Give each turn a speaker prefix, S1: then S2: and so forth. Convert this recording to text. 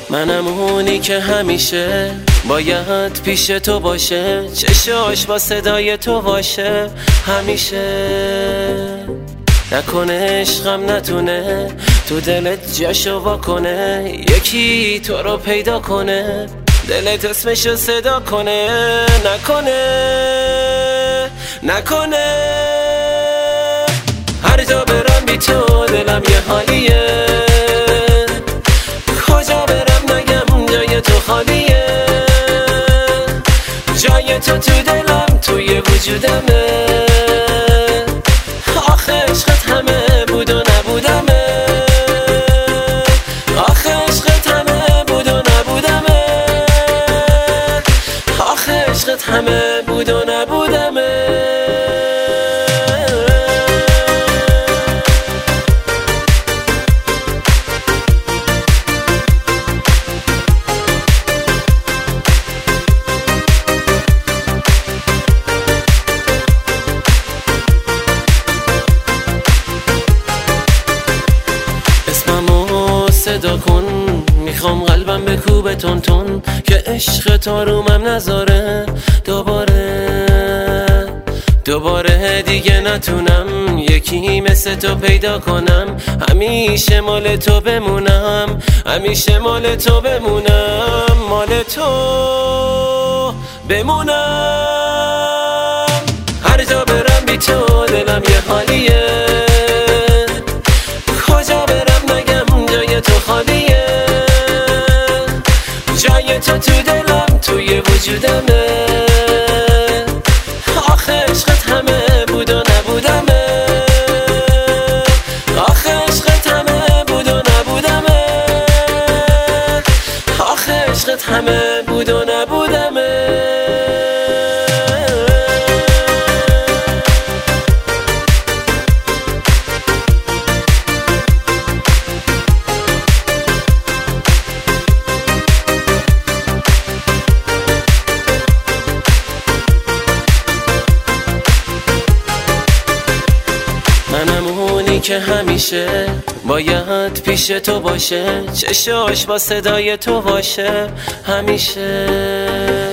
S1: منم اونی که همیشه باید پیش تو باشه، چشاش با صدای تو باشه همیشه. نکنه عشقم نتونه تو دلت جاشو واکنه، یکی تو رو پیدا کنه دلت اسمشو صدا کنه. نکنه هر جا برم بی تو دلم یه حالیه، کجا برم نگم جای تو خالیه. جای تو دلم توی وجودمه، آخه عشقت همه بود و نبودمه، آخه عشقت همه بود و نبودمه، آخه عشقت همه بود و نبودمه. اسممو صدا کن، میخوام قلبم بکوبه تون تون، که عشق تو رومم نذاره دوباره دیگه نتونم یکی مثل تو پیدا کنم. همیشه مال تو بمونم، همیشه مال تو بمونم، مال تو بمونم. هر جا برم بی تو دلم یه حالیه، کجا برم نگم جای تو خالیه. جای تو دلم توی وجودمه، آخه عشقت همه بود و نبودمه، آخه عشقت همه بود و نبودمه، آخه عشقت همه بود و نبودمه. منم اونی که همیشه باید پیش تو باشه، چشاش با صدای تو باشه همیشه.